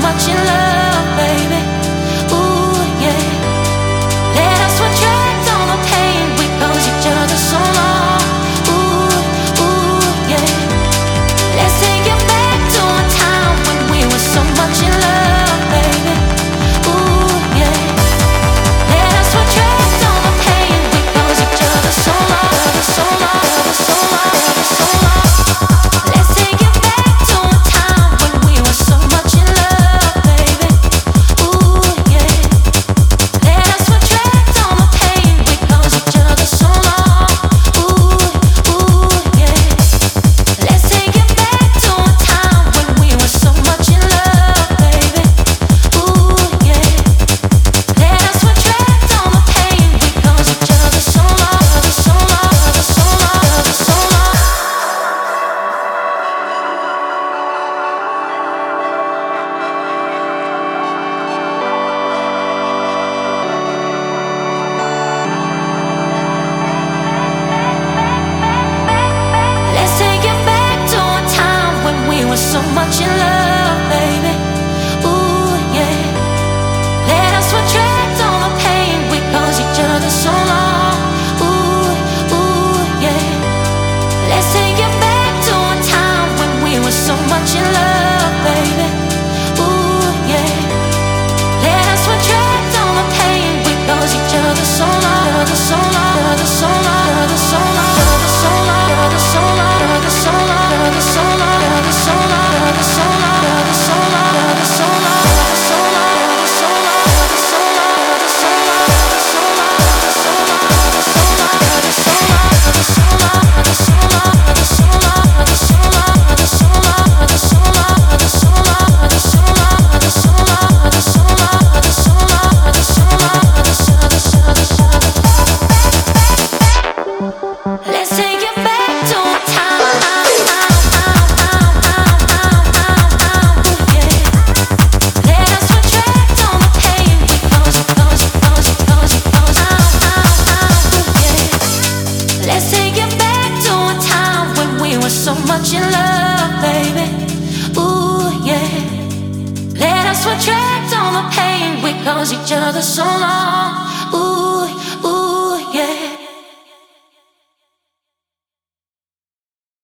much in love, baby. Ooh, yeah. Let us retract all the pain we caused each other so long. Ooh, ooh, yeah. Let's take it back to a time when we were so much in love, baby. Ooh, yeah. Let us retract all the pain we caused each other so long, so long, so long, so long. Let's take it back to a time when we were so much in love, baby. Ooh, yeah. Let us retract all the pain we caused each other so long. Ooh, ooh, yeah. Let's take it back to a time when we were so much in love, baby. Ooh, yeah. Let us retract all the pain we caused each other so long, so long, so long, so long. Let's take it back to a time when we were so much in love, baby. Ooh, yeah. Let us retract all the pain we caused each other so long. Ooh, ooh, yeah. Let's take it back to a time when we were so much in love, baby. Ooh, yeah. Let us retract all the pain we caused each other so long, so long, so long, so long, so long, so long, so long, so long, so long, so long, so long, so long, so long, so long, so long, so Let's take it back to a time. Let us retract all the pain we caused. Let's take it back to a time when we were so much in love, baby. Ooh, yeah. Let us retract all the pain we caused each other so long. Ooh, ooh.